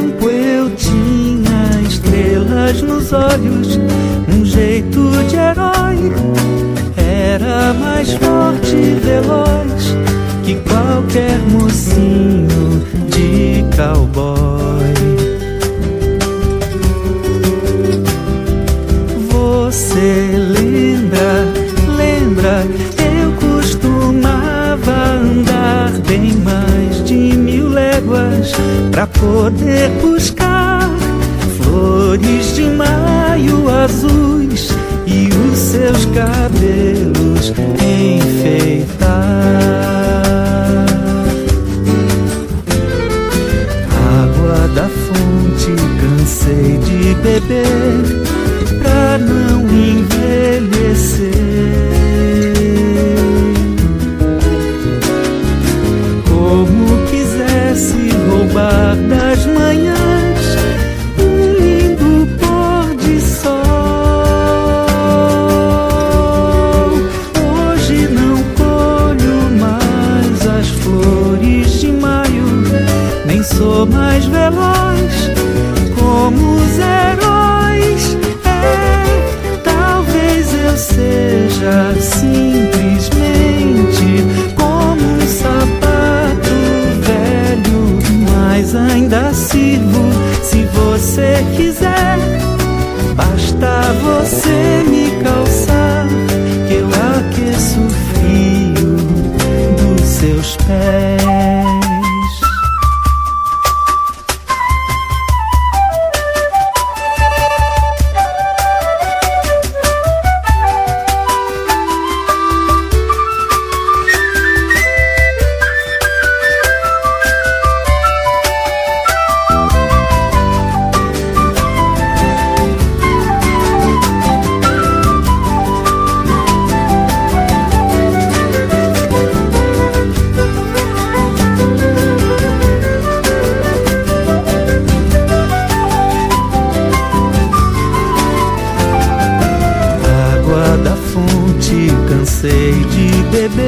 tempo eu tinha estrelas nos olhos, um jeito de herói. Era mais forte e veloz que qualquer mocinho de cowboy. Você lembra, eu costumava andar bem mais de 1000 léguas pra poder buscar flores de maio azuis e os seus cabelos enfeitar. Água da fonte cansei de beber pra não envelhecer. Como quisesse roubar das manhãs um lindo pôr de sol. Hoje não colho mais as flores de maio, nem sou mais veloz como os heróis. Talvez eu seja simplesmente como um sapato velho, mas ainda sirvo se você quiser. Basta você me calçar que eu aqueço o frio dos seus pés. Cansei de beber